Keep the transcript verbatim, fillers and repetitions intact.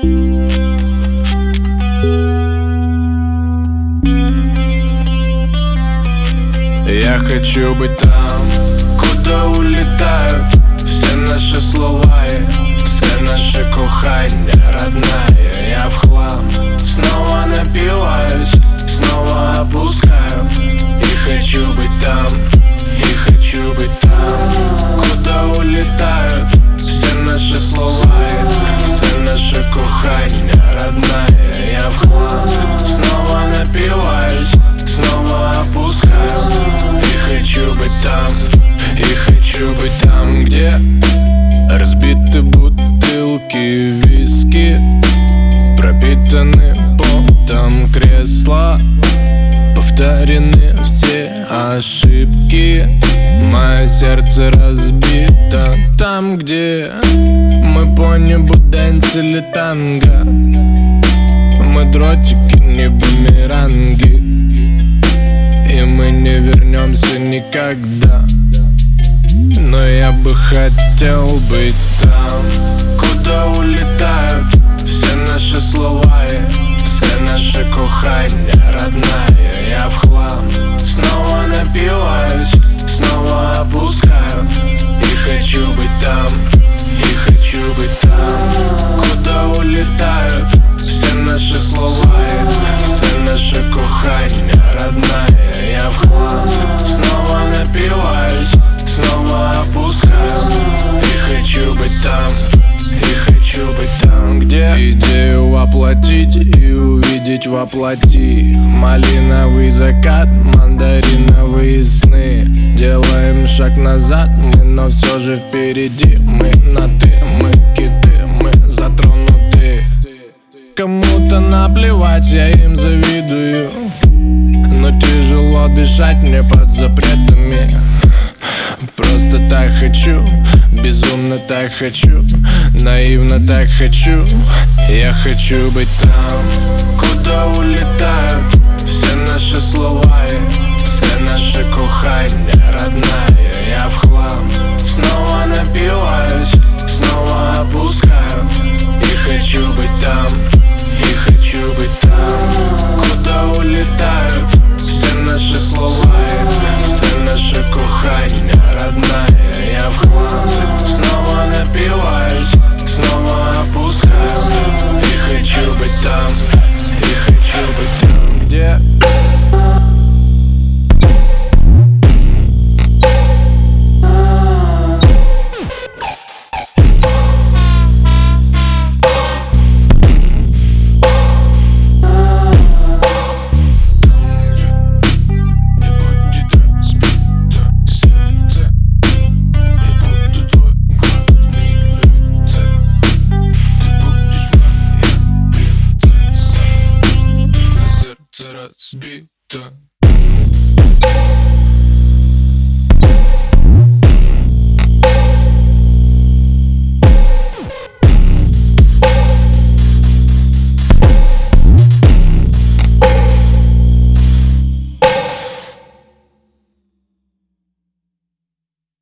Я хочу быть там, куда улетают все наши слова и все наши кохання родная. Я в хлам снова напиваюсь, снова опускаю. И хочу быть там, и хочу быть там, куда улетают все наши слова и все наши кохання родная. Я в хлам снова напиваюсь, снова опускаю. И хочу быть там, и хочу быть там, где разбиты бутылки виски, пропитаны потом кресла, повторены все ошибки. Мое сердце разбито там, где мы по небу дэнсили танго. Мы дротики, не бумеранги, и мы не вернемся никогда. Но я бы хотел быть там, куда улетают все наши слова и все наши кохання родная. Я в хлам снова напиваюсь, снова опускаю. И хочу быть там, и хочу быть там, куда улетают все наши слова и все наши кохання родная. Я в хлам снова напиваюсь, снова опускаю. И хочу быть там, и хочу быть там, где идею воплотить и увидеть воплоти. Малиновый закат, мандариновые сны. Делаем шаг назад, мы, но все же впереди. Мы на ты, мы киты, мы затронуты. Кому-то наплевать, я им завидую, но тяжело дышать мне под запретами. Просто так хочу, безумно так хочу, наивно так хочу. Я хочу быть там, куда улетают все наши слова и все наши кохання родная. Я в хлам снова напиваюсь, снова опускаю. И хочу быть там, и хочу быть там, куда улетают все наши слова и все наши кохання родная. Я в хлам снова напиваюсь, снова опускаю. И хочу быть там, и хочу быть там, где разбито.